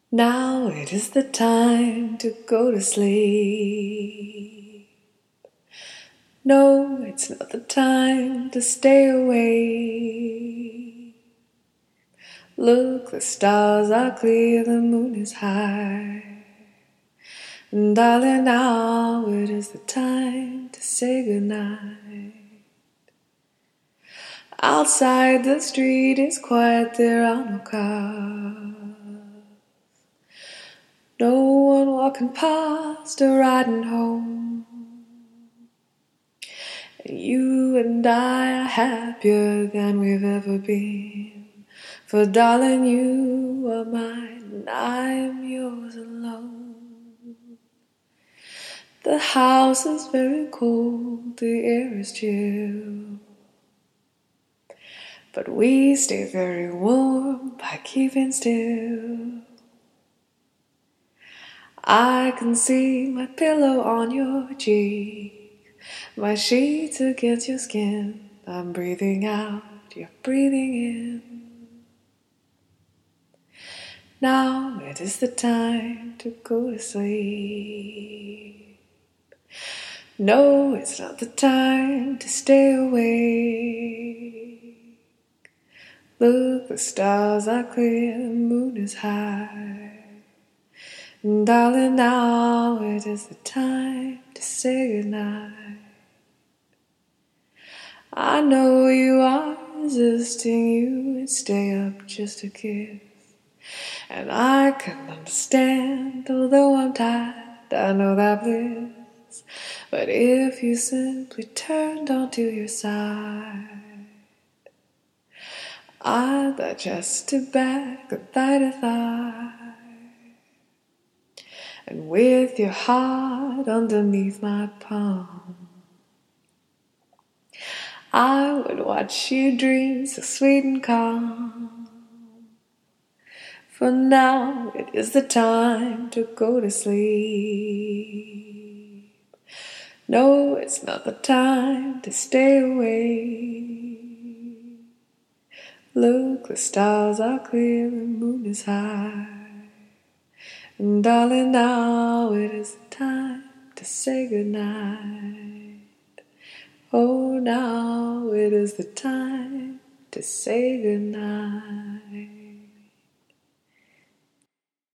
Now it is the time to go to sleep. No, it's not the time to stay awake. Look, the stars are clear, the moon is high. And darling, now it is the time to say goodnight. Outside the street is quiet, there are no cars. No one walking past or riding home. And you and I are happier than we've ever been. For darling, you are mine and I am yours alone. The house is very cold, the air is chill, but we stay very warm by keeping still. I can see my pillow on your cheek, my sheets against your skin. I'm breathing out, you're breathing in. Now it is the time to go to sleep. No, it's not the time to stay awake. Look, the stars are clear, the moon is high. And darling, now it is the time to say goodnight. I know you are resisting, you would stay up just a kiss. And I can understand, although I'm tired, I know that bliss. But if you simply turned onto your side, I'd digest it back a thigh to thigh. And with your heart underneath my palm, I would watch you dream so sweet and calm. For now it is the time to go to sleep. No, it's not the time to stay awake. Look, the stars are clear, the moon is high. And darling, now it is the time to say goodnight. Oh, now it is the time to say goodnight.